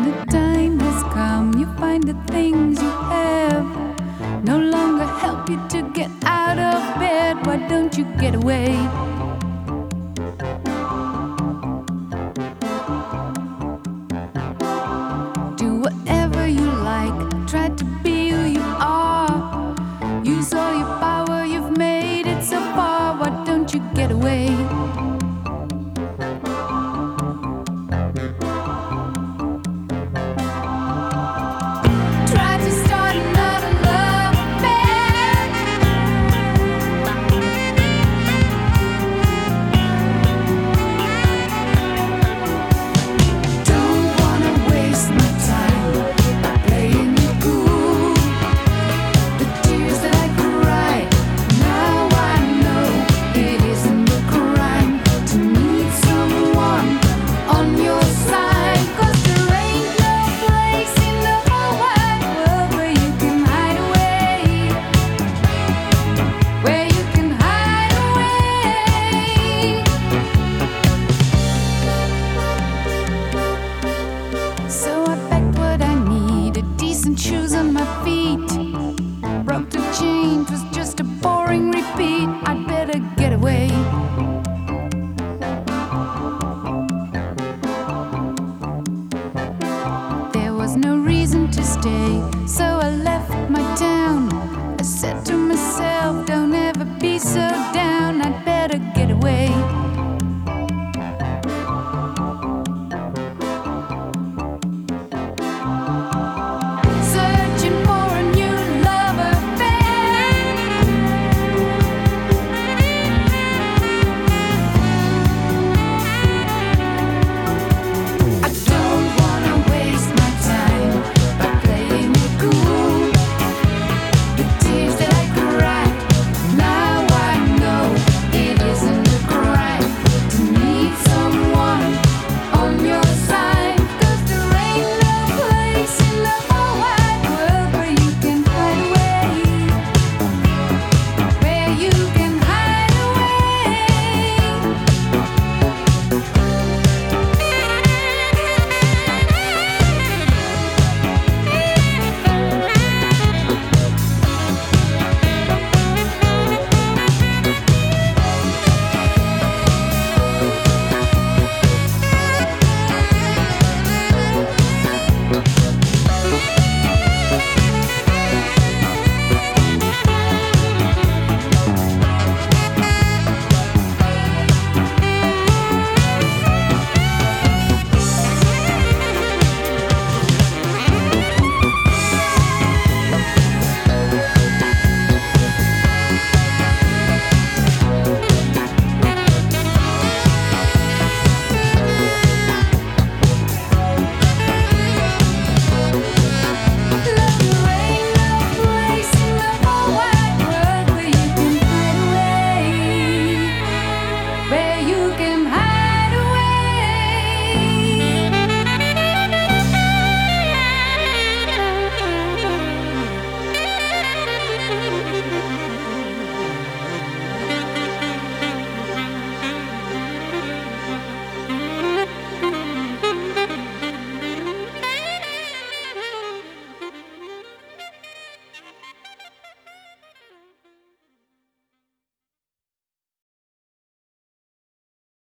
the time has come, you find the things you have no longer help you to get out of bed. Why don't you get away? Do whatever you like, try to be who you are. Use all your power, you've made it so far. Why don't you get away? Try to start another love affair. Don't wanna waste my time by playing it cool. The tears that I cried, now I know it isn't a crime to need someone on your side. 'Cause there ain't no place in the whole wide world where you can hide away. Where you can hide away. So I packed what I needed, decent shoes on my feet. Broke the chain, 'twas just a boring repeat. I'd better get away. There was no reason to stay, so I left my town. I said to myself, don't ever be so down. I'd better get away. Searching for a new love affair. I don't wanna waste my time by playing it cool. The tears that I cried, now I know it isn't a crime to need someone on your side. 'Cause there ain't no place in the whole wide world where you can hide away. Where you can hide away.